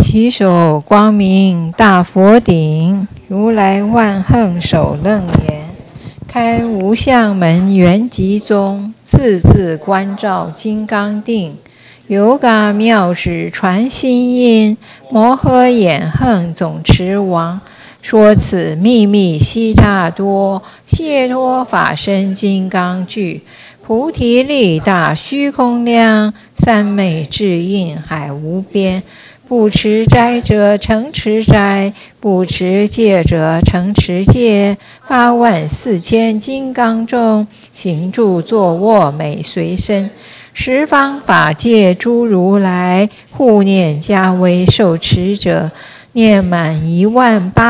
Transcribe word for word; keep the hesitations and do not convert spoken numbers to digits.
其手光明大佛顶，如来万横首楞严，开无相门圆寂宗，字字观照金刚定。有嘎妙指传心音，摩诃眼横总持王。说此秘密悉大多，解脱法身金刚具。菩提力大虚空量，三昧智印海无边。不持斋者成持斋，不持戒者成持戒。八万四千金刚中，行住坐卧每随身。十方法界诸如来，护念加为受持者，念满一万八